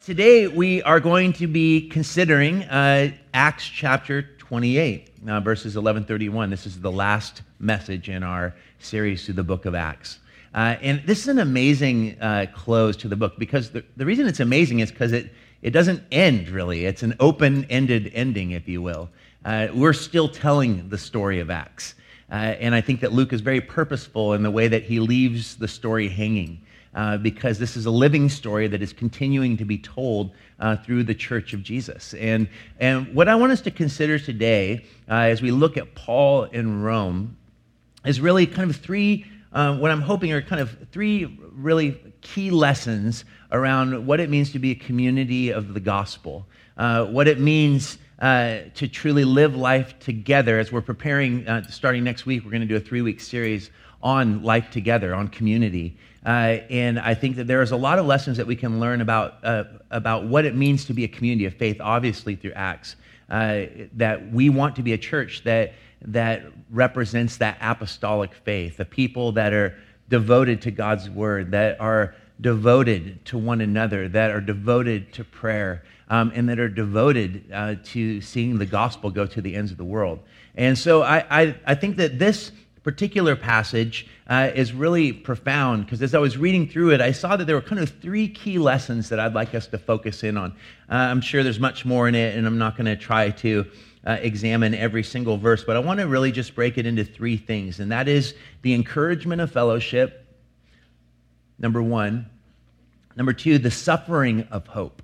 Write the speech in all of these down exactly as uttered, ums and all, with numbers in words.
Today we are going to be considering uh, Acts chapter twenty-eight, uh, verses eleven thirty-one. This is the last message in our series through the book of Acts. Uh, and this is an amazing uh, close to the book because the, the reason it's amazing is because it, it doesn't end, really. It's an open-ended ending, if you will. Uh, we're still telling the story of Acts. Uh, and I think that Luke is very purposeful in the way that he leaves the story hanging. Uh, because this is a living story that is continuing to be told uh, through the Church of Jesus. And, and what I want us to consider today, uh, as we look at Paul in Rome, is really kind of three, uh, what I'm hoping are kind of three really key lessons around what it means to be a community of the gospel, uh, what it means uh, to truly live life together. As we're preparing, uh, starting next week, we're going to do a three-week series on life together, on community. Uh, and I think that there is a lot of lessons that we can learn about uh, about what it means to be a community of faith, obviously through Acts, uh, that we want to be a church that that represents that apostolic faith, the people that are devoted to God's word, that are devoted to one another, that are devoted to prayer, um, and that are devoted uh, to seeing the gospel go to the ends of the world. And so I, I, I think that this particular passage uh, is really profound because as I was reading through it, I saw that there were kind of three key lessons that I'd like us to focus in on. Uh, I'm sure there's much more in it, and I'm not going to try to uh, examine every single verse, but I want to really just break it into three things, and that is the encouragement of fellowship, number one. Number two, the suffering of hope.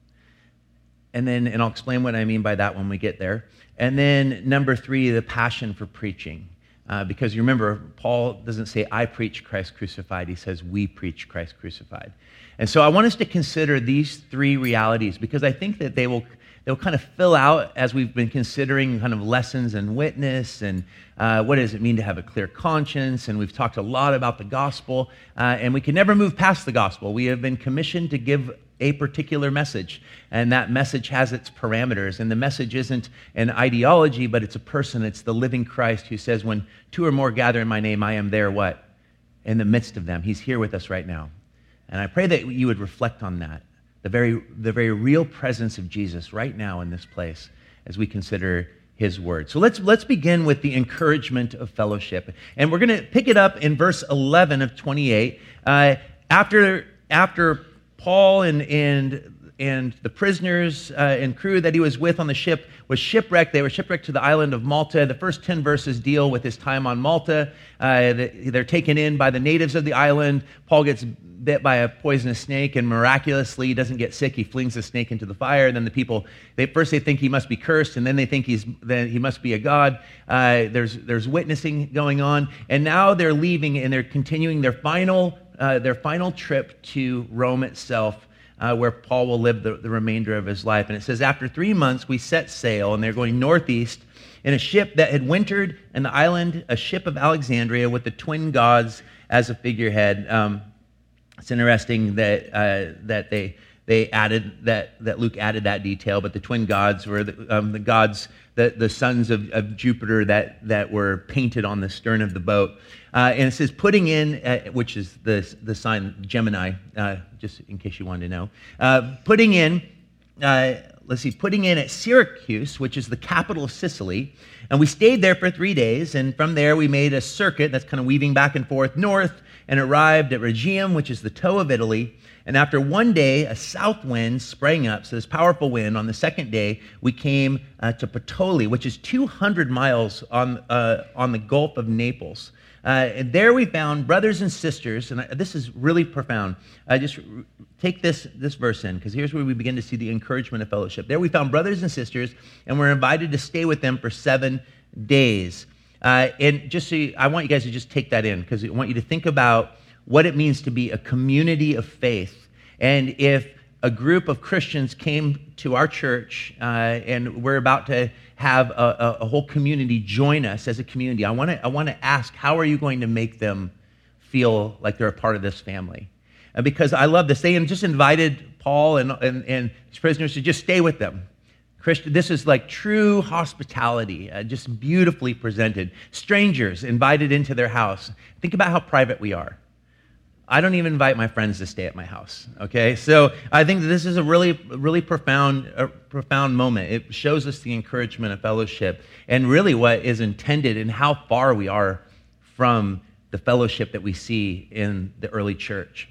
And then, and I'll explain what I mean by that when we get there. And then number three, the passion for preaching. Uh, because you remember, Paul doesn't say, I preach Christ crucified. He says, we preach Christ crucified. And so I want us to consider these three realities because I think that they will they'll kind of fill out as we've been considering kind of lessons and witness and uh, what does it mean to have a clear conscience. And we've talked a lot about the gospel. Uh, and we can never move past the gospel. We have been commissioned to give a particular message, and that message has its parameters, and the message isn't an ideology, but it's a person. It's the living Christ who says, when two or more gather in my name, I am there, what? In the midst of them. He's here with us right now. And I pray that you would reflect on that, the very, the very real presence of Jesus right now in this place as we consider his word. So let's, let's begin with the encouragement of fellowship. And we're going to pick it up in verse eleven of twenty-eight. Uh, after, after Paul and, and, and the prisoners uh, and crew that he was with on the ship was shipwrecked. They were shipwrecked to the island of Malta. The first ten verses deal with his time on Malta. Uh, they're taken in by the natives of the island. Paul gets bit by a poisonous snake, and miraculously he doesn't get sick. He flings the snake into the fire. And then the people, they first they think he must be cursed, and then they think he's that he must be a god. Uh, there's there's witnessing going on, and now they're leaving and they're continuing their final uh, their final trip to Rome itself, uh, where Paul will live the, the remainder of his life. And it says, after three months we set sail, and they're going northeast in a ship that had wintered in the island, a ship of Alexandria with the twin gods as a figurehead. Um, It's interesting that uh, that they they added that that Luke added that detail, but the twin gods were the, um, the gods, the, the sons of, of Jupiter that that were painted on the stern of the boat. Uh, and it says putting in, uh, which is the the sign Gemini, uh, just in case you wanted to know, uh, putting in. Uh, let's see, putting in at Syracuse, which is the capital of Sicily. And we stayed there for three days. And from there, we made a circuit that's kind of weaving back and forth north and arrived at Rhegium, which is the toe of Italy. And after one day, a south wind sprang up, so this powerful wind. On the second day, we came uh, to Puteoli, which is two hundred miles on, uh, on the Gulf of Naples. Uh, and there we found brothers and sisters, and I, this is really profound. I just take this, this verse in, because here's where we begin to see the encouragement of fellowship. There we found brothers and sisters, and we're invited to stay with them for seven days. Uh, and just so you, I want you guys to just take that in, because I want you to think about what it means to be a community of faith. And if a group of Christians came to our church, uh, and we're about to have a, a, a whole community join us as a community, I want to I want to ask, how are you going to make them feel like they're a part of this family? And because I love this, they just invited Paul and, and, and his prisoners to just stay with them. Christian, this is like true hospitality, uh, just beautifully presented. Strangers invited into their house. Think about how private we are. I don't even invite my friends to stay at my house, okay? So I think that this is a really, really profound, uh, profound moment. It shows us the encouragement of fellowship and really what is intended and how far we are from the fellowship that we see in the early church.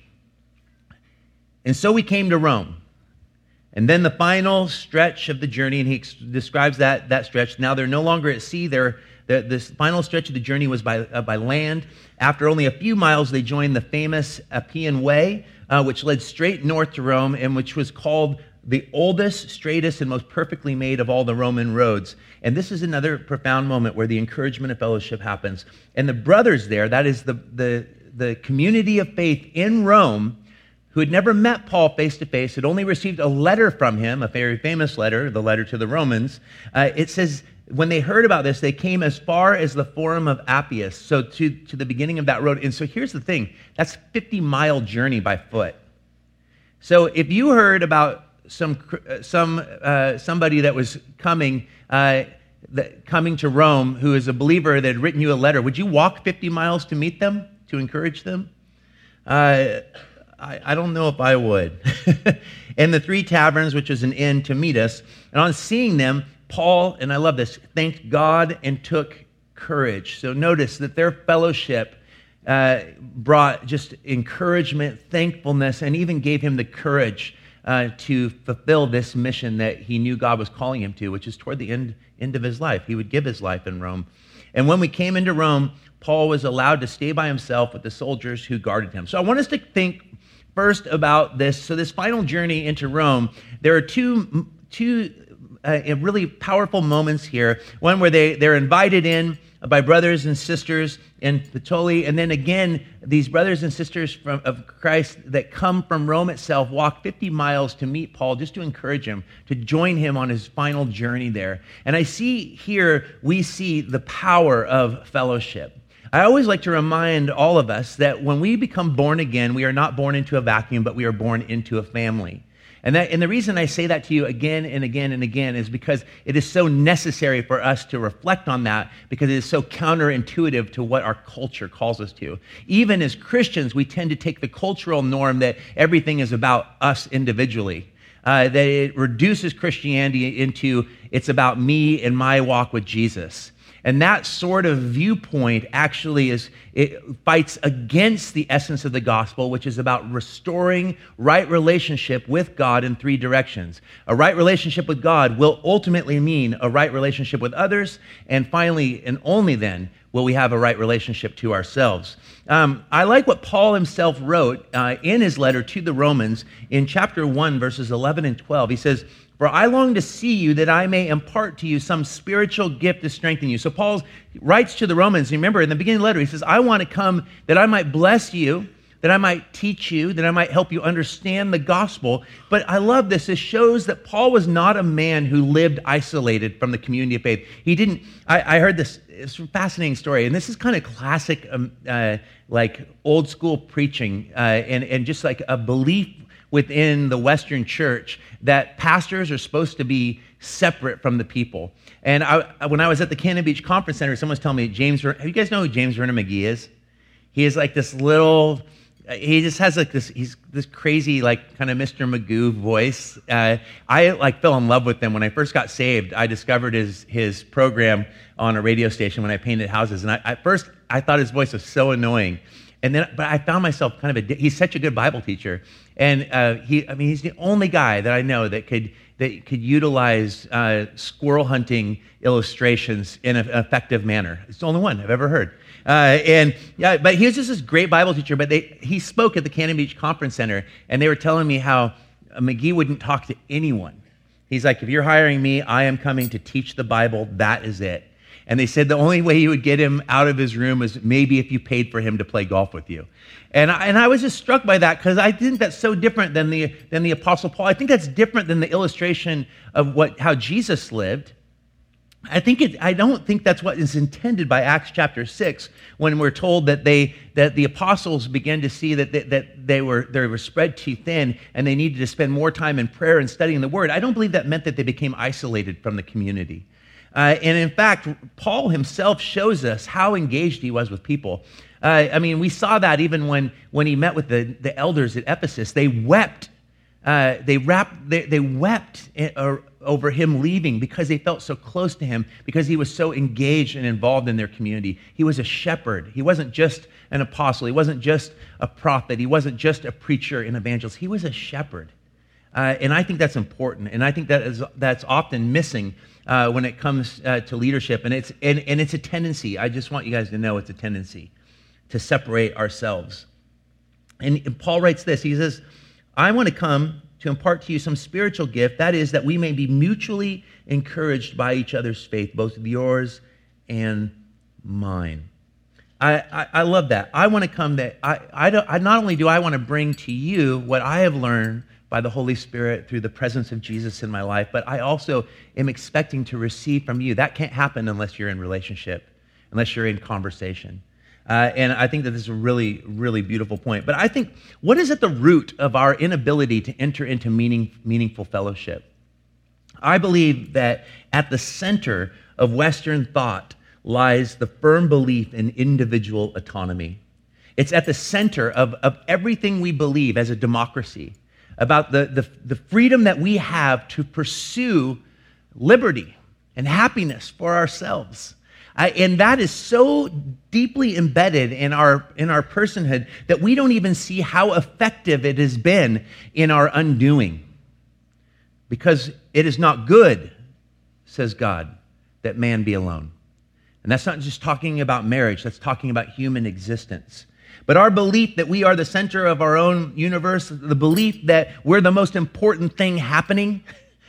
And so we came to Rome. And then the final stretch of the journey, and he ex- describes that, that stretch. Now they're no longer at sea. They're, the, this final stretch of the journey was by, uh, by land. After only a few miles, they joined the famous Appian Way, uh, which led straight north to Rome, and which was called the oldest, straightest, and most perfectly made of all the Roman roads. And this is another profound moment where the encouragement of fellowship happens. And the brothers there, that is the, the, the community of faith in Rome, who had never met Paul face to face, had only received a letter from him, a very famous letter, the letter to the Romans. Uh, it says, when they heard about this, they came as far as the Forum of Appius, so to, to the beginning of that road. And so here's the thing, that's a fifty-mile journey by foot. So if you heard about some some uh, somebody that was coming uh, that, coming to Rome who is a believer that had written you a letter, would you walk fifty miles to meet them, to encourage them? Uh, I, I don't know if I would. And the Three Taverns, which was an inn, to meet us. And on seeing them, Paul, and I love this, thanked God and took courage. So notice that their fellowship uh, brought just encouragement, thankfulness, and even gave him the courage uh, to fulfill this mission that he knew God was calling him to, which is toward the end, end of his life. He would give his life in Rome. And when we came into Rome, Paul was allowed to stay by himself with the soldiers who guarded him. So I want us to think first about this. So this final journey into Rome, there are two, two uh, really powerful moments here. One where they, they're invited in by brothers and sisters in Puteoli, and then again, these brothers and sisters from, of Christ that come from Rome itself walk fifty miles to meet Paul, just to encourage him, to join him on his final journey there. And I see here, we see the power of fellowship. I always like to remind all of us that when we become born again, we are not born into a vacuum, but we are born into a family. And, that, and the reason I say that to you again and again and again is because it is so necessary for us to reflect on that, because it is so counterintuitive to what our culture calls us to. Even as Christians, we tend to take the cultural norm that everything is about us individually, uh, that it reduces Christianity into it's about me and my walk with Jesus. And that sort of viewpoint actually is, it fights against the essence of the gospel, which is about restoring right relationship with God in three directions. A right relationship with God will ultimately mean a right relationship with others, and finally, and only then, will we have a right relationship to ourselves. Um, I like what Paul himself wrote uh, in his letter to the Romans in chapter one, verses eleven and twelve. He says, "For I long to see you, that I may impart to you some spiritual gift to strengthen you." So Paul writes to the Romans. Remember, in the beginning of the letter, he says, "I want to come that I might bless you, that I might teach you, that I might help you understand the gospel." But I love this. It shows that Paul was not a man who lived isolated from the community of faith. He didn't, I, I heard this, it's a fascinating story, and this is kind of classic, um, uh, like old school preaching, uh, and, and just like a belief within the Western church that pastors are supposed to be separate from the people. And I, when I was at the Cannon Beach Conference Center, someone was telling me, James, have you guys know who James Vernon McGee is? He is like this little, he just has like this, he's this crazy like kind of Mister Magoo voice. Uh, I like fell in love with him when I first got saved. I discovered his his program on a radio station when I painted houses. And I, at first, I thought his voice was so annoying. And then, but I found myself kind of a, he's such a good Bible teacher. And uh, he, I mean, he's the only guy that I know that could that could utilize uh, squirrel hunting illustrations in an effective manner. It's the only one I've ever heard. Uh, and yeah, but he was just this great Bible teacher. But they, he spoke at the Cannon Beach Conference Center, and they were telling me how McGee wouldn't talk to anyone. He's like, if you're hiring me, I am coming to teach the Bible. That is it. And they said the only way you would get him out of his room is maybe if you paid for him to play golf with you. And I, and I was just struck by that, because I think that's so different than the than the Apostle Paul. I think that's different than the illustration of what how Jesus lived. I think it, I don't think that's what is intended by Acts chapter six, when we're told that they that the apostles began to see that they, that they were they were spread too thin and they needed to spend more time in prayer and studying the Word. I don't believe that meant that they became isolated from the community. Uh, and in fact, Paul himself shows us how engaged he was with people. Uh, I mean, we saw that even when, when he met with the, the elders at Ephesus. They wept. Uh, they, wrapped, they, they wept in, uh, over him leaving because they felt so close to him, because he was so engaged and involved in their community. He was a shepherd. He wasn't just an apostle. He wasn't just a prophet. He wasn't just a preacher and evangelist. He was a shepherd. Uh, and I think that's important. And I think that is that's often missing uh, when it comes uh, to leadership. And it's, and, and it's a tendency. I just want you guys to know it's a tendency to separate ourselves. And, and Paul writes this. He says, I want to come to impart to you some spiritual gift, that is, that we may be mutually encouraged by each other's faith, both yours and mine. I, I, I love that. I want to come that, I, I, don't, I not only do I want to bring to you what I have learned by the Holy Spirit through the presence of Jesus in my life, but I also am expecting to receive from you. That can't happen unless you're in relationship, unless you're in conversation. Uh, and I think that this is a really, really beautiful point. But I think, what is at the root of our inability to enter into meaning, meaningful fellowship? I believe that at the center of Western thought lies the firm belief in individual autonomy. It's at the center of, of everything we believe as a democracy, about the, the, the freedom that we have to pursue liberty and happiness for ourselves. I, and that is so deeply embedded in our, in our personhood that we don't even see how effective it has been in our undoing. Because it is not good, says God, that man be alone. And that's not just talking about marriage, that's talking about human existence. But our belief that we are the center of our own universe, the belief that we're the most important thing happening,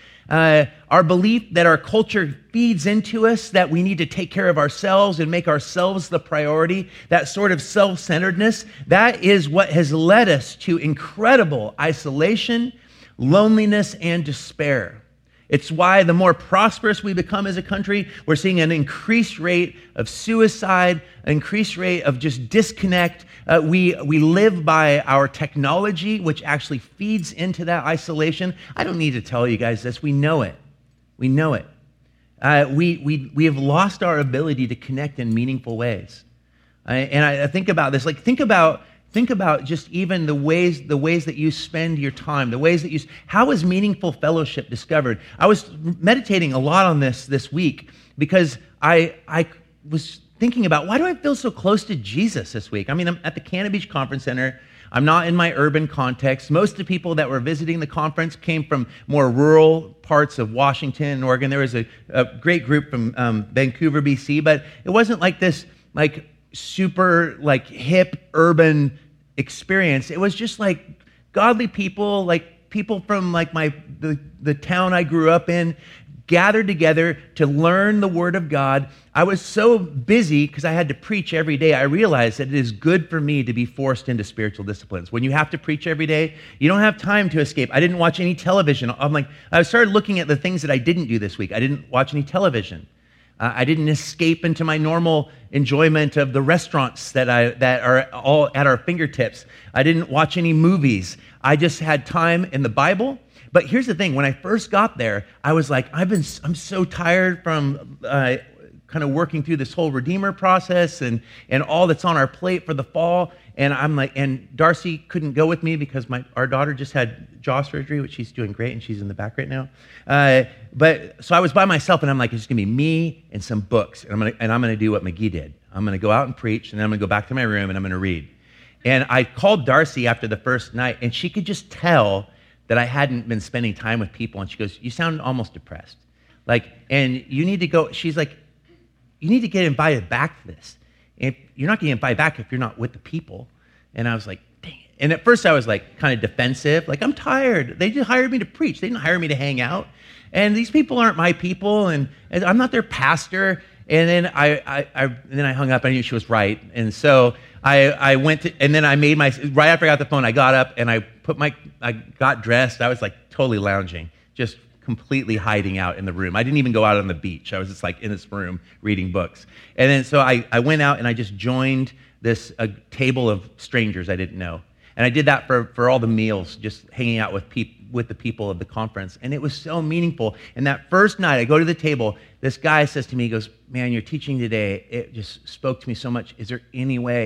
Uh, our belief that our culture feeds into us, that we need to take care of ourselves and make ourselves the priority, that sort of self-centeredness, that is what has led us to incredible isolation, loneliness, and despair. It's why the more prosperous we become as a country, we're seeing an increased rate of suicide, an increased rate of just disconnect. Uh, we, we live by our technology, which actually feeds into that isolation. I don't need to tell you guys this. We know it. We know it. Uh, we, we, we have lost our ability to connect in meaningful ways. Uh, and I, I think about this, like think about Think about just even the ways the ways that you spend your time, the ways that you, how is meaningful fellowship discovered? I was meditating a lot on this this week because I I was thinking about, why do I feel so close to Jesus this week? I mean, I'm at the Cannon Beach Conference Center. I'm not in my urban context. Most of the people that were visiting the conference came from more rural parts of Washington and Oregon. There was a, a great group from um, Vancouver, B C, but it wasn't like this, like, super like hip urban experience. It was just like godly people, like people from like my the, the town I grew up in, gathered together to learn the Word of God. I was so busy because I had to preach every day. I realized that it is good for me to be forced into spiritual disciplines. When you have to preach every day, you don't have time to escape. I didn't watch any television. I'm like, I started looking at the things that I didn't do this week. I didn't watch any television. Uh, I didn't escape into my normal enjoyment of the restaurants that I that are all at our fingertips. I didn't watch any movies. I just had time in the Bible. But here's the thing: when I first got there, I was like, I've been I'm so tired from uh, kind of working through this whole Redeemer process and and all that's on our plate for the fall. And I'm like, and Darcy couldn't go with me because my our daughter just had jaw surgery, which she's doing great, and she's in the back right now. Uh, but so I was by myself, and I'm like, it's gonna be me and some books, and I'm gonna and I'm gonna do what McGee did. I'm gonna go out and preach, and then I'm gonna go back to my room, and I'm gonna read. And I called Darcy after the first night, and she could just tell that I hadn't been spending time with people, and she goes, "You sound almost depressed, like, and you need to go." She's like, "You need to get invited back to this. If you're not getting invited back if you're not with the people." And I was like, dang it. And at first I was like kind of defensive, like, I'm tired. They just hired me to preach. They didn't hire me to hang out. And these people aren't my people, and, and I'm not their pastor. And then I, I, I and then I hung up. I knew she was right. And so I, I went to, and then I made my, right after I got the phone, I got up and I put my, I got dressed. I was like totally lounging, just completely hiding out in the room. I didn't even go out on the beach. I was just like in this room reading books. And then so I, I went out and I just joined this a table of strangers I didn't know. And I did that for, for all the meals, just hanging out with peop, with the people of the conference. And it was so meaningful. And that first night, I go to the table, this guy says to me, he goes, "Man, your teaching today, it just spoke to me so much. Is there any way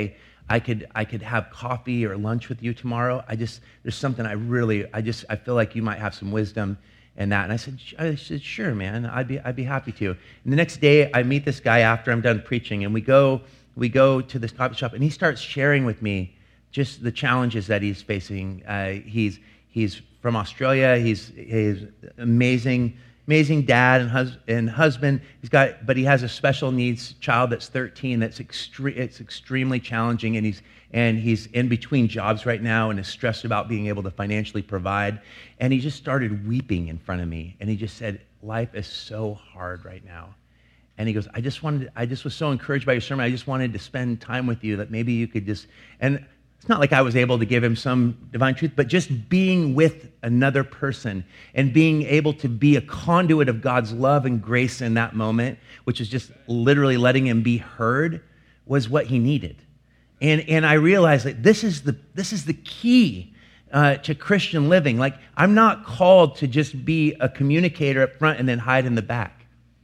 I could I could have coffee or lunch with you tomorrow. I just, there's something I really, I just, I feel like you might have some wisdom in that. And I said, I said, sure, man, I'd be, I'd be happy to. And the next day, I meet this guy after I'm done preaching, and we go, we go to this coffee shop, and he starts sharing with me just the challenges that he's facing. Uh, he's, he's from Australia. He's, he's amazing, amazing dad and, hus- and husband. He's got, but he has a special needs child that's thirteen. That's extre- it's extremely challenging, and he's and he's in between jobs right now and is stressed about being able to financially provide. And he just started weeping in front of me, and he just said, "Life is so hard right now." And he goes, "I just wanted, I just was so encouraged by your sermon. I just wanted to spend time with you, that maybe you could just." And it's not like I was able to give him some divine truth, but just being with another person and being able to be a conduit of God's love and grace in that moment, which is just literally letting him be heard, was what he needed. And and I realized that this is the this is the key uh, to Christian living. Like, I'm not called to just be a communicator up front and then hide in the back.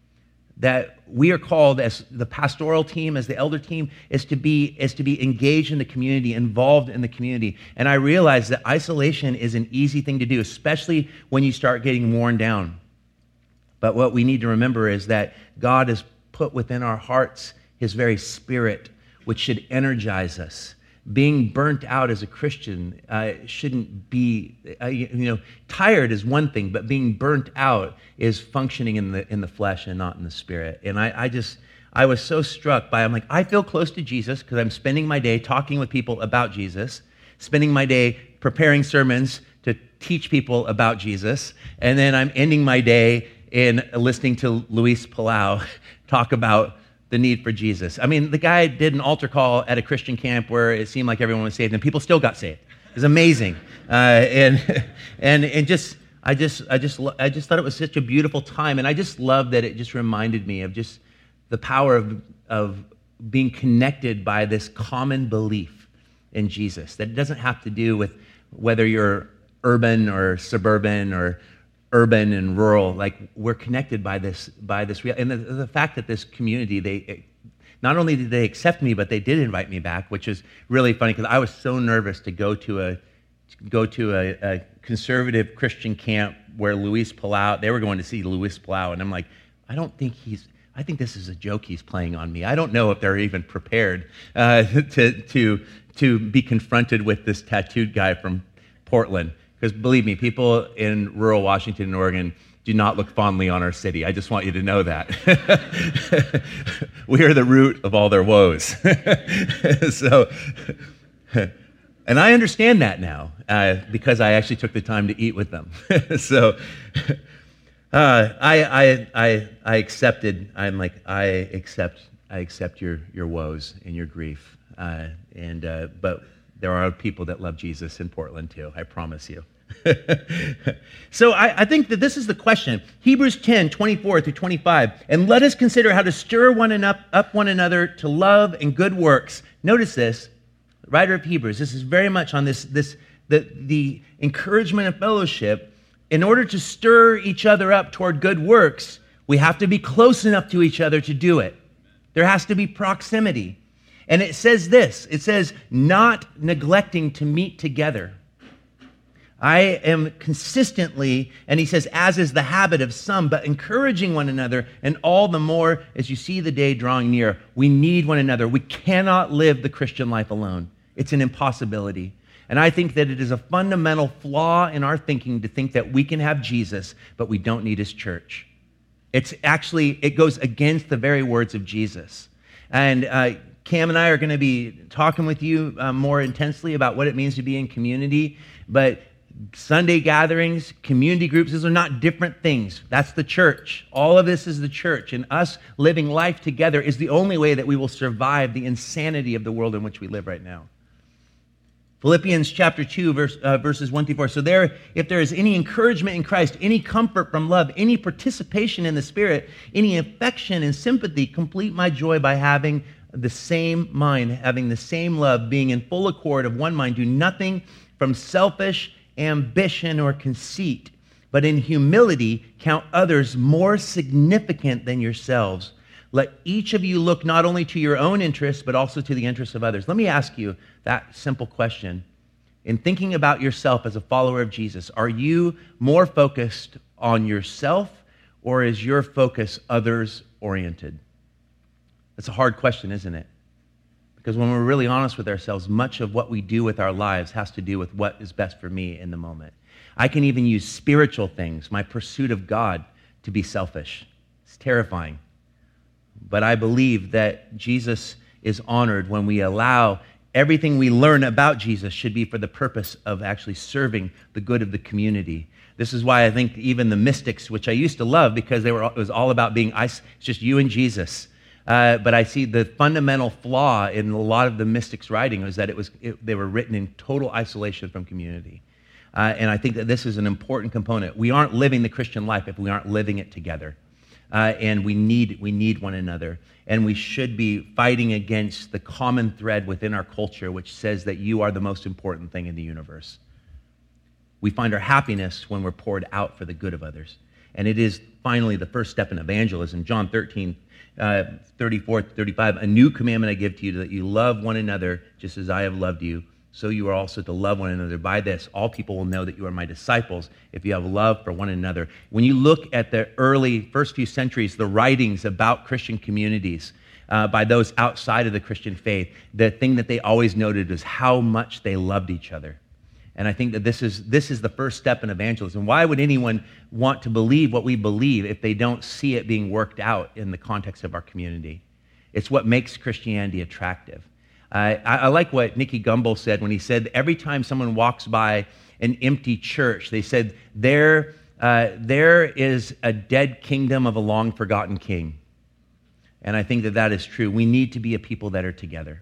That we are called, as the pastoral team, as the elder team, is to be is to be engaged in the community, involved in the community. And I realize that isolation is an easy thing to do, especially when you start getting worn down. But what we need to remember is that God has put within our hearts his very spirit, which should energize us. Being burnt out as a Christian uh, shouldn't be, uh, you know, tired is one thing, but being burnt out is functioning in the in the flesh and not in the spirit. And I, I just, I was so struck by, I'm like, I feel close to Jesus because I'm spending my day talking with people about Jesus, spending my day preparing sermons to teach people about Jesus, and then I'm ending my day in listening to Luis Palau talk about the need for Jesus. I mean, the guy did an altar call at a Christian camp where it seemed like everyone was saved, and people still got saved. It was amazing, uh, and and and just I just I just I just thought it was such a beautiful time, and I just love that it just reminded me of just the power of of being connected by this common belief in Jesus. That it doesn't have to do with whether you're urban or suburban or urban and rural. Like, we're connected by this, by this real, and the, the fact that this community, they, not only did they accept me, but they did invite me back, which is really funny because I was so nervous to go to a, to go to a, a conservative Christian camp where Luis Palau, they were going to see Luis Palau, and I'm like, I don't think he's, I think this is a joke he's playing on me. I don't know if they're even prepared uh, to, to, to be confronted with this tattooed guy from Portland. Because believe me, people in rural Washington and Oregon do not look fondly on our city. I just want you to know that. We are the root of all their woes. So, and I understand that now uh, because I actually took the time to eat with them. So uh, I, I, I, I accepted. I'm like, I accept. I accept your your woes and your grief. Uh, and uh, but. There are people that love Jesus in Portland too, I promise you. So I, I think that this is the question. Hebrews ten, twenty-four through twenty-five. And let us consider how to stir one and up, up one another to love and good works. Notice this, the writer of Hebrews, this is very much on this, this the, the encouragement of fellowship. In order to stir each other up toward good works, we have to be close enough to each other to do it. There has to be proximity. And it says this, it says, not neglecting to meet together. I am consistently, and he says, as is the habit of some, but encouraging one another, and all the more as you see the day drawing near. We need one another. We cannot live the Christian life alone. It's an impossibility. And I think that it is a fundamental flaw in our thinking to think that we can have Jesus, but we don't need his church. It's actually, it goes against the very words of Jesus. And uh, Cam and I are going to be talking with you uh, more intensely about what it means to be in community, but Sunday gatherings, community groups, those are not different things. That's the church. All of this is the church, and us living life together is the only way that we will survive the insanity of the world in which we live right now. Philippians chapter two, verse, uh, verses one through four. So there, if there is any encouragement in Christ, any comfort from love, any participation in the Spirit, any affection and sympathy, complete my joy by having the same mind, having the same love, being in full accord of one mind. Do nothing from selfish ambition or conceit, but in humility count others more significant than yourselves. let each of you look not only to your own interests, but also to the interests of others. Let me ask you that simple question. In thinking about yourself as a follower of Jesus, are you more focused on yourself, or is your focus others-oriented? That's a hard question, isn't it? Because when we're really honest with ourselves, much of what we do with our lives has to do with what is best for me in the moment. I can even use spiritual things, my pursuit of God, to be selfish. It's terrifying. But I believe that Jesus is honored when we allow everything we learn about Jesus should be for the purpose of actually serving the good of the community. This is why I think even the mystics, which I used to love because they were, it was all about being, it's just you and Jesus. Uh, but I see the fundamental flaw in a lot of the mystics' writing was that it was it, they were written in total isolation from community. Uh, and I think that this is an important component. We aren't living the Christian life if we aren't living it together. Uh, and we need we need one another. And we should be fighting against the common thread within our culture, which says that you are the most important thing in the universe. We find our happiness when we're poured out for the good of others. And it is finally the first step in evangelism. John thirteen, uh, thirty-four, thirty-five, a new commandment I give to you, that you love one another just as I have loved you. So you are also to love one another. By this, all people will know that you are my disciples if you have love for one another. When you look at the early first few centuries, the writings about Christian communities uh, by those outside of the Christian faith, the thing that they always noted is how much they loved each other. And I think that this is this is the first step in evangelism. Why would anyone want to believe what we believe if they don't see it being worked out in the context of our community? It's what makes Christianity attractive. Uh, I, I like what Nicky Gumbel said when he said, every time someone walks by an empty church, they said, there, uh, there is a dead kingdom of a long-forgotten king. And I think that that is true. We need to be a people that are together.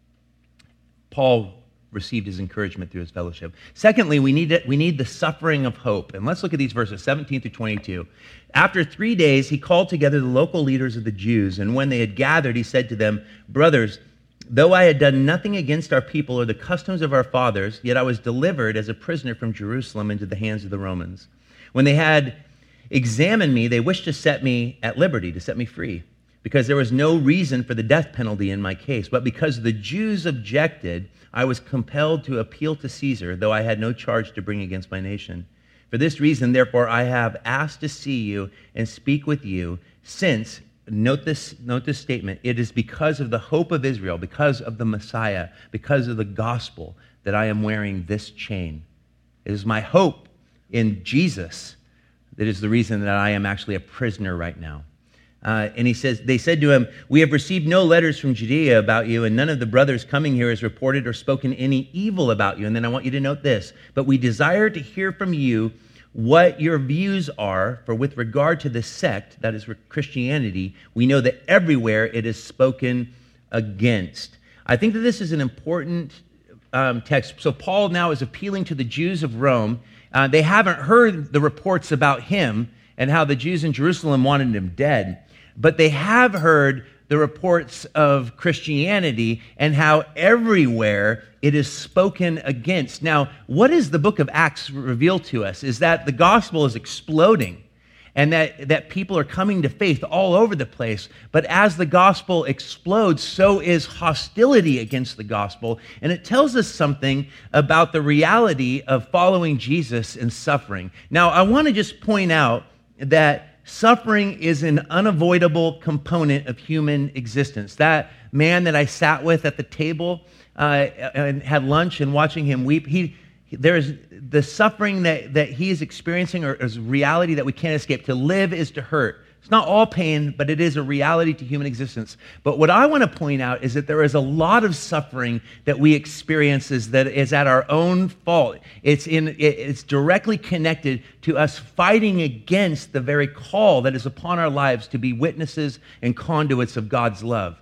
Paul received his encouragement through his fellowship. Secondly, we need, it, we need the suffering of hope. And let's look at these verses, seventeen through twenty-two. After three days, he called together the local leaders of the Jews, and when they had gathered, he said to them, brothers, though I had done nothing against our people or the customs of our fathers, yet I was delivered as a prisoner from Jerusalem into the hands of the Romans. When they had examined me, they wished to set me at liberty, to set me free, because there was no reason for the death penalty in my case. But because the Jews objected, I was compelled to appeal to Caesar, though I had no charge to bring against my nation. For this reason, therefore, I have asked to see you and speak with you, since, Note this, note this statement, it is because of the hope of Israel, because of the Messiah, because of the gospel that I am wearing this chain. It is my hope in Jesus that is the reason that I am actually a prisoner right now. Uh, and he says, they said to him, we have received no letters from Judea about you, and none of the brothers coming here has reported or spoken any evil about you. And then I want you to note this, but we desire to hear from you what your views are, for with regard to the sect, that is Christianity, we know that everywhere it is spoken against. I think that this is an important um, text. So Paul now is appealing to the Jews of Rome. Uh, they haven't heard the reports about him and how the Jews in Jerusalem wanted him dead, but they have heard the reports of Christianity and how everywhere it is spoken against. Now, what does the book of Acts reveal to us? Is that the gospel is exploding and that, that people are coming to faith all over the place. But as the gospel explodes, so is hostility against the gospel. And it tells us something about the reality of following Jesus and suffering. Now, I want to just point out that suffering is an unavoidable component of human existence. That man that I sat with at the table uh, and had lunch and watching him weep, he, there is the suffering that, that he is experiencing or is reality that we can't escape. To live is to hurt. It's not all pain, but it is a reality to human existence. But what I want to point out is that there is a lot of suffering that we experience is that is at our own fault. It's in it's directly connected to us fighting against the very call that is upon our lives to be witnesses and conduits of God's love.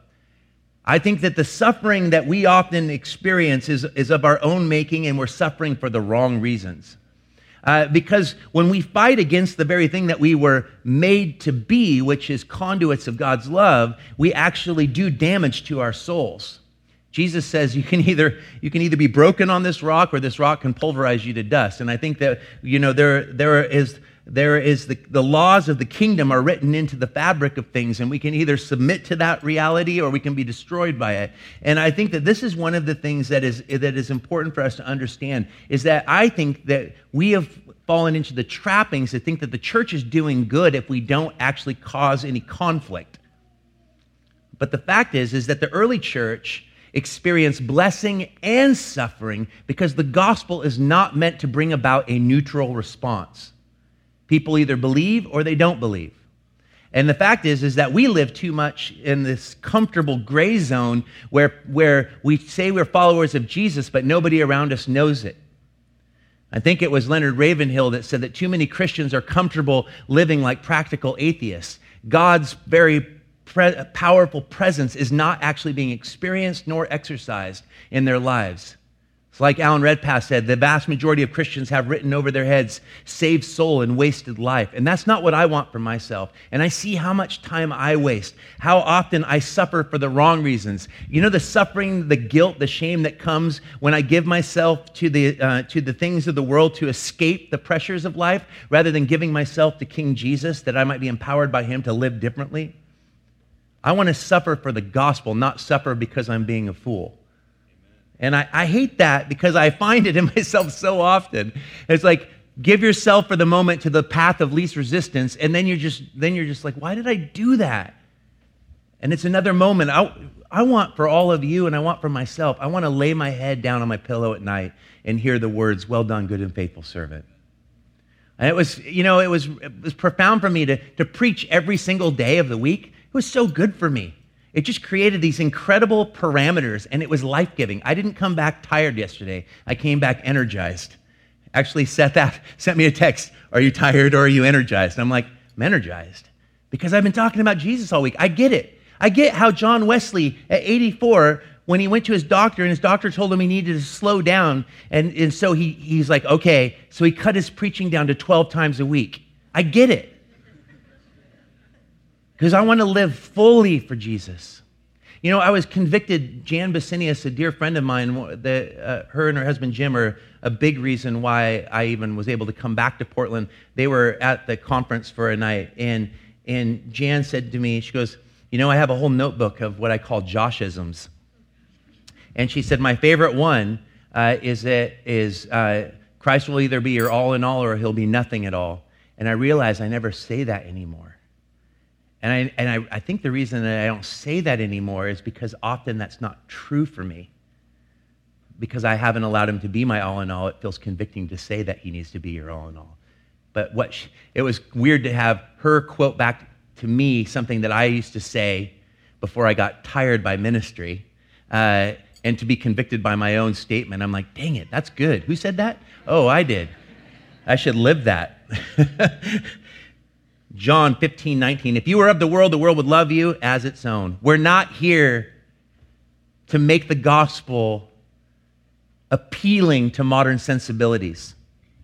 I think that the suffering that we often experience is, is of our own making, and we're suffering for the wrong reasons. Uh, because when we fight against the very thing that we were made to be, which is conduits of God's love, we actually do damage to our souls. Jesus says you can either you can either be broken on this rock, or this rock can pulverize you to dust. And I think that you know there there is there is the, the laws of the kingdom are written into the fabric of things, and we can either submit to that reality or we can be destroyed by it. And I think that this is one of the things that is, that is important for us to understand, is that I think that we have fallen into the trappings to think that the church is doing good if we don't actually cause any conflict. But the fact is, is that the early church experienced blessing and suffering because the gospel is not meant to bring about a neutral response. People either believe or they don't believe. And the fact is, is that we live too much in this comfortable gray zone where, where we say we're followers of Jesus, but nobody around us knows it. I think it was Leonard Ravenhill that said that too many Christians are comfortable living like practical atheists. God's very pre- powerful presence is not actually being experienced nor exercised in their lives. It's like Alan Redpath said, the vast majority of Christians have written over their heads, saved soul and wasted life. And that's not what I want for myself. And I see how much time I waste, how often I suffer for the wrong reasons. You know, the suffering, the guilt, the shame that comes when I give myself to the, uh, to the things of the world to escape the pressures of life, rather than giving myself to King Jesus, that I might be empowered by him to live differently. I want to suffer for the gospel, not suffer because I'm being a fool. And I, I hate that because I find it in myself so often. It's like, give yourself for the moment to the path of least resistance, and then you're just then you're just like, why did I do that? And it's another moment. I, I want for all of you, and I want for myself, I want to lay my head down on my pillow at night and hear the words, well done, good and faithful servant. And it was, you know, it was, it was profound for me to, to preach every single day of the week. It was so good for me. It just created these incredible parameters, and it was life-giving. I didn't come back tired yesterday. I came back energized. Actually, Seth that, sent me a text, are you tired or are you energized? And I'm like, I'm energized because I've been talking about Jesus all week. I get it. I get how John Wesley at eighty-four, when he went to his doctor and his doctor told him he needed to slow down, and, and so he, he's like, okay, so he cut his preaching down to twelve times a week. I get it. Because I want to live fully for Jesus. You know, I was convicted, Jan Basinius, a dear friend of mine, the, uh, her and her husband Jim are a big reason why I even was able to come back to Portland. They were at the conference for a night, and, and Jan said to me, she goes, you know, I have a whole notebook of what I call Joshisms. And she said, my favorite one uh, is that is uh, Christ will either be your all in all or he'll be nothing at all. And I realized I never say that anymore. And I, and I, I think the reason that I don't say that anymore is because often that's not true for me. Because I haven't allowed him to be my all in all, it feels convicting to say that he needs to be your all in all. But what she, it was weird to have her quote back to me something that I used to say before I got tired by ministry, uh, and to be convicted by my own statement. I'm like, dang it, that's good. Who said that? Oh, I did. I should live that. John fifteen nineteen, if you were of the world, the world would love you as its own. We're not here to make the gospel appealing to modern sensibilities.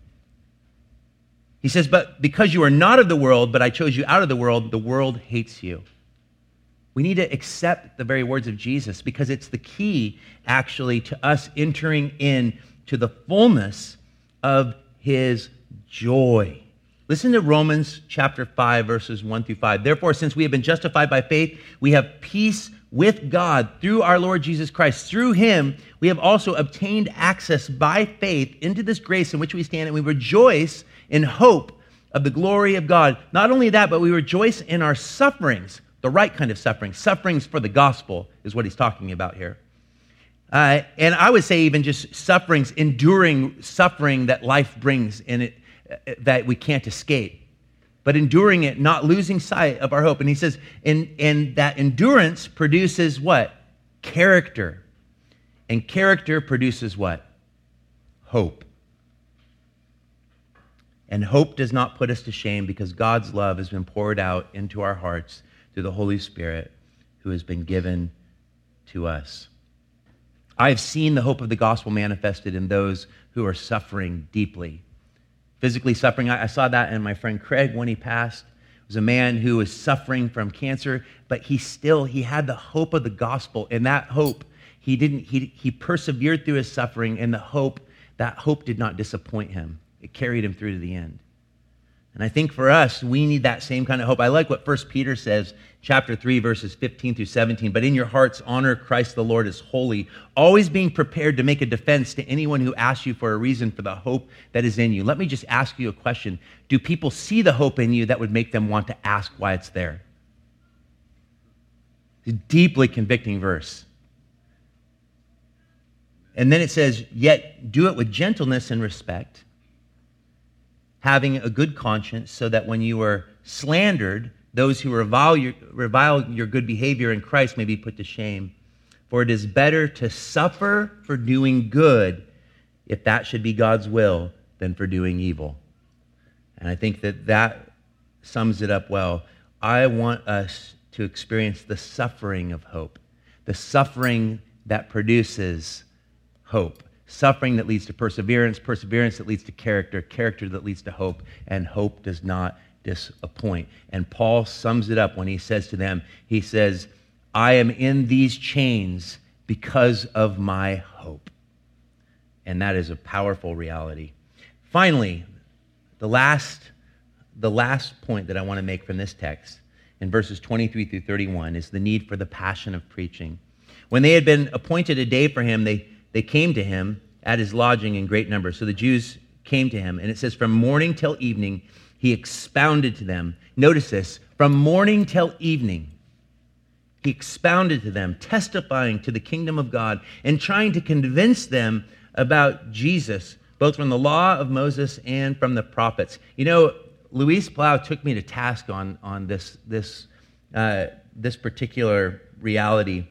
He says, but because you are not of the world, but I chose you out of the world, the world hates you. We need to accept the very words of Jesus because it's the key, actually, to us entering into the fullness of his joy. Listen to Romans chapter five, verses one through five. Therefore, since we have been justified by faith, we have peace with God through our Lord Jesus Christ. Through him, we have also obtained access by faith into this grace in which we stand, and we rejoice in hope of the glory of God. Not only that, but we rejoice in our sufferings, the right kind of suffering. Sufferings for the gospel is what he's talking about here. Uh, and I would say even just sufferings, enduring suffering that life brings in it, that we can't escape, but enduring it, not losing sight of our hope. And he says, and, and that endurance produces what? Character. And character produces what? Hope. And hope does not put us to shame because God's love has been poured out into our hearts through the Holy Spirit who has been given to us. I have seen the hope of the gospel manifested in those who are suffering deeply. Physically suffering, I saw that in my friend Craig when he passed. It was a man who was suffering from cancer, but he still, he had the hope of the gospel. And that hope, he didn't, he, he persevered through his suffering, and the hope, that hope did not disappoint him. It carried him through to the end. And I think for us, we need that same kind of hope. I like what First Peter says, chapter three, verses fifteen through seventeen. But in your hearts, honor Christ the Lord as holy, always being prepared to make a defense to anyone who asks you for a reason for the hope that is in you. Let me just ask you a question. Do people see the hope in you that would make them want to ask why it's there? It's a deeply convicting verse. And then it says, yet do it with gentleness and respect, having a good conscience, so that when you are slandered, those who revile your, revile your good behavior in Christ may be put to shame. For it is better to suffer for doing good, if that should be God's will, than for doing evil. And I think that that sums it up well. I want us to experience the suffering of hope, the suffering that produces hope. Suffering that leads to perseverance, perseverance that leads to character, character that leads to hope, and hope does not disappoint. And Paul sums it up when he says to them, he says, I am in these chains because of my hope. And that is a powerful reality. Finally, the last, the last point that I want to make from this text in verses twenty-three through thirty-one is the need for the passion of preaching. When they had been appointed a day for him, they They came to him at his lodging in great numbers. So the Jews came to him, and it says, from morning till evening, he expounded to them. Notice this, from morning till evening, he expounded to them, testifying to the kingdom of God and trying to convince them about Jesus, both from the law of Moses and from the prophets. You know, Luis Plau took me to task on, on this, this, uh, this particular reality.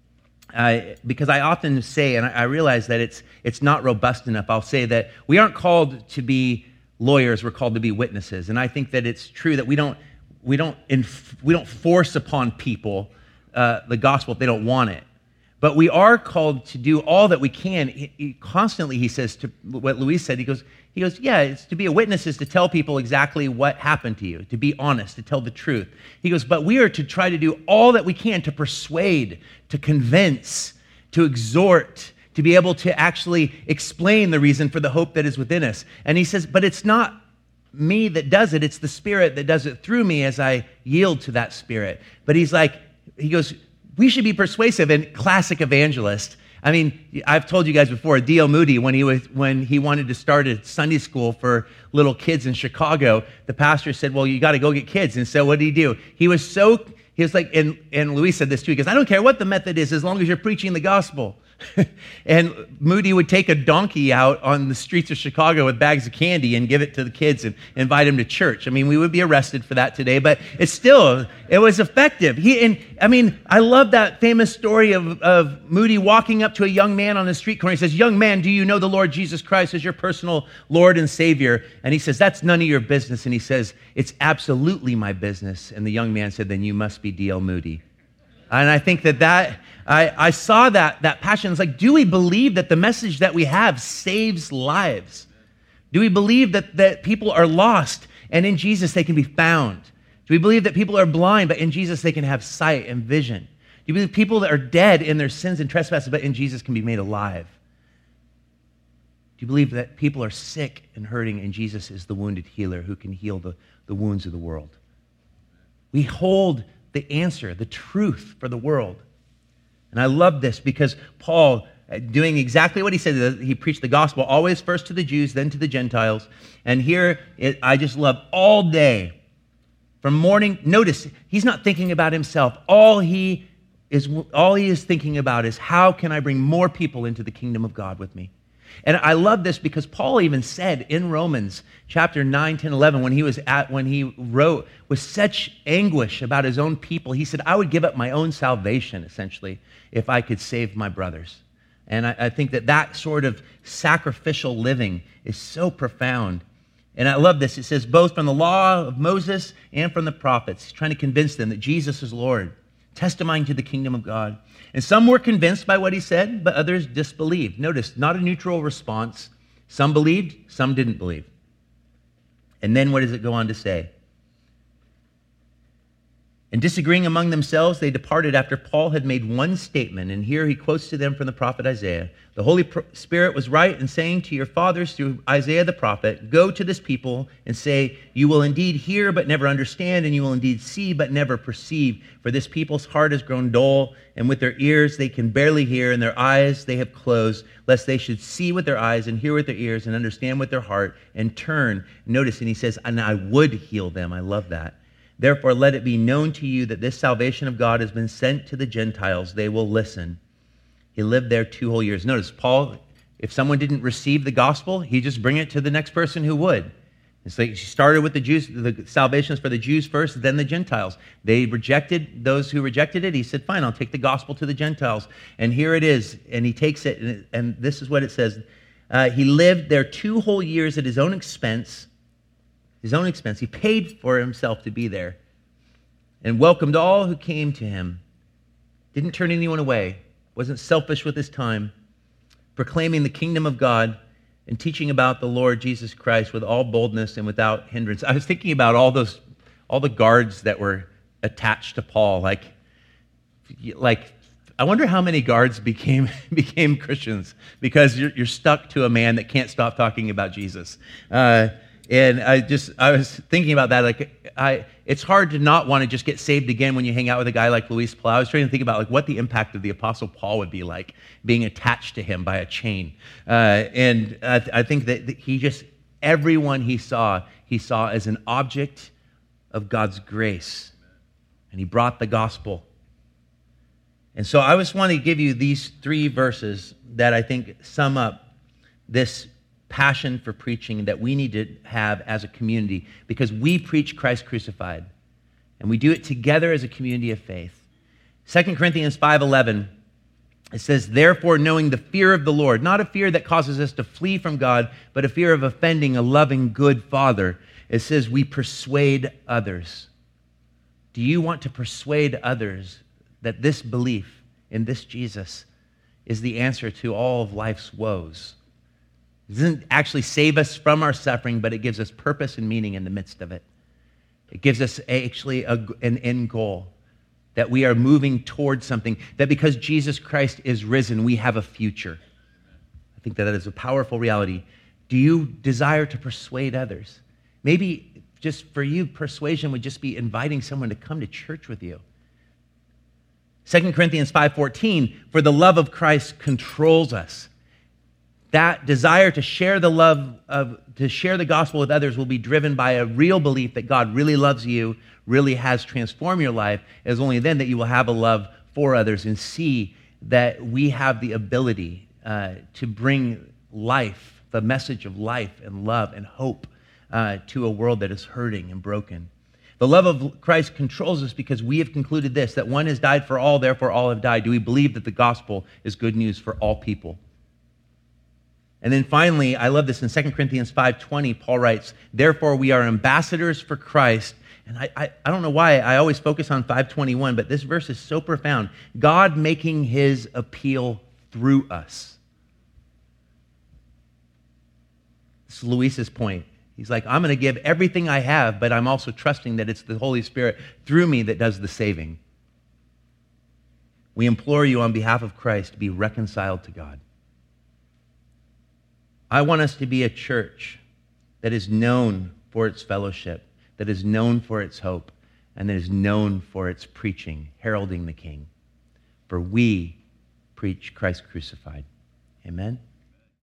Uh, because I often say, and I, I realize that it's it's not robust enough, I'll say that we aren't called to be lawyers, we're called to be witnesses. And I think that it's true that we don't we don't inf- we don't force upon people uh, the gospel if they don't want it. But we are called to do all that we can. He, he, constantly, he says, to what Luis said, he goes, he goes, yeah, it's to be a witness is to tell people exactly what happened to you, to be honest, to tell the truth. He goes, but we are to try to do all that we can to persuade, to convince, to exhort, to be able to actually explain the reason for the hope that is within us. And he says, but it's not me that does it, it's the Spirit that does it through me as I yield to that Spirit. But he's like, he goes, we should be persuasive. And classic evangelist, I mean, I've told you guys before, D L Moody, when he was when he wanted to start a Sunday school for little kids in Chicago, the pastor said, well, you got to go get kids. And so what did he do? He was so, he was like, and, and Luis said this too, he goes, I don't care what the method is, as long as you're preaching the gospel. And Moody would take a donkey out on the streets of Chicago with bags of candy and give it to the kids and invite them to church. I mean, we would be arrested for that today, but it's still, it was effective. He, and I mean, I love that famous story of, of Moody walking up to a young man on the street corner. He says, young man, do you know the Lord Jesus Christ as your personal Lord and Savior? And he says, that's none of your business. And he says, it's absolutely my business. And the young man said, then you must be D L Moody. And I think that that, I, I saw that, that passion. It's like, do we believe that the message that we have saves lives? Do we believe that, that people are lost and in Jesus they can be found? Do we believe that people are blind, but in Jesus they can have sight and vision? Do you believe people that are dead in their sins and trespasses, but in Jesus can be made alive? Do you believe that people are sick and hurting and Jesus is the wounded healer who can heal the, the wounds of the world? We hold the answer, the truth for the world. And I love this because Paul, doing exactly what he said, he preached the gospel always first to the Jews, then to the Gentiles. And here, it, I just love all day, from morning, notice, he's not thinking about himself. All he is, all he is thinking about is, how can I bring more people into the kingdom of God with me? And I love this because Paul even said in Romans chapter nine, ten, eleven, when he was at, when he wrote with such anguish about his own people, he said, I would give up my own salvation, essentially, if I could save my brothers. And I, I think that that sort of sacrificial living is so profound. And I love this. It says, both from the law of Moses and from the prophets, he's trying to convince them that Jesus is Lord, testifying to the kingdom of God. And some were convinced by what he said, but others disbelieved. Notice, not a neutral response. Some believed, some didn't believe. And then what does it go on to say? And disagreeing among themselves, they departed after Paul had made one statement. And here he quotes to them from the prophet Isaiah. The Holy Spirit was right in saying to your fathers through Isaiah the prophet, go to this people and say, you will indeed hear but never understand, and you will indeed see but never perceive. For this people's heart has grown dull, and with their ears they can barely hear, and their eyes they have closed, lest they should see with their eyes and hear with their ears and understand with their heart and turn. Notice, and he says, and I would heal them. I love that. Therefore, let it be known to you that this salvation of God has been sent to the Gentiles. They will listen. He lived there two whole years. Notice, Paul, if someone didn't receive the gospel, he'd just bring it to the next person who would. It's like he started with the Jews, the salvations for the Jews first, then the Gentiles. They rejected those who rejected it. He said, fine, I'll take the gospel to the Gentiles. And here it is. And he takes it, and, and this is what it says. Uh, he lived there two whole years at his own expense. His own expense. He paid for himself to be there and welcomed all who came to him. Didn't turn anyone away. Wasn't selfish with his time. Proclaiming the kingdom of God and teaching about the Lord Jesus Christ with all boldness and without hindrance. I was thinking about all those, all the guards that were attached to Paul. Like, like I wonder how many guards became became Christians because you're, you're stuck to a man that can't stop talking about Jesus. Uh, And I just, I was thinking about that. Like, I, it's hard to not want to just get saved again when you hang out with a guy like Luis Palau. I was trying to think about like what the impact of the Apostle Paul would be like, being attached to him by a chain. Uh, and I, I think that he just, everyone he saw, he saw as an object of God's grace. And he brought the gospel. And so I just want to give you these three verses that I think sum up this passion for preaching that we need to have as a community, because we preach Christ crucified, and we do it together as a community of faith. Second Corinthians five eleven, it says, therefore, knowing the fear of the Lord, not a fear that causes us to flee from God, but a fear of offending a loving, good Father. It says, we persuade others. Do you want to persuade others that this belief in this Jesus is the answer to all of life's woes? It doesn't actually save us from our suffering, but it gives us purpose and meaning in the midst of it. It gives us actually a, an end goal, that we are moving towards something, that because Jesus Christ is risen, we have a future. I think that that is a powerful reality. Do you desire to persuade others? Maybe just for you, persuasion would just be inviting someone to come to church with you. Second Corinthians five fourteen, for the love of Christ controls us. That desire to share the love of, to share the gospel with others will be driven by a real belief that God really loves you, really has transformed your life. It is only then that you will have a love for others and see that we have the ability uh, to bring life, the message of life and love and hope uh, to a world that is hurting and broken. The love of Christ controls us because we have concluded this, that one has died for all, therefore all have died. Do we believe that the gospel is good news for all people? And then finally, I love this in Second Corinthians five twenty, Paul writes, therefore we are ambassadors for Christ. And I, I, I don't know why I always focus on five twenty-one, but this verse is so profound. God making his appeal through us. This is Luis's point. He's like, I'm going to give everything I have, but I'm also trusting that it's the Holy Spirit through me that does the saving. We implore you on behalf of Christ to be reconciled to God. I want us to be a church that is known for its fellowship, that is known for its hope, and that is known for its preaching, heralding the King. For we preach Christ crucified. Amen?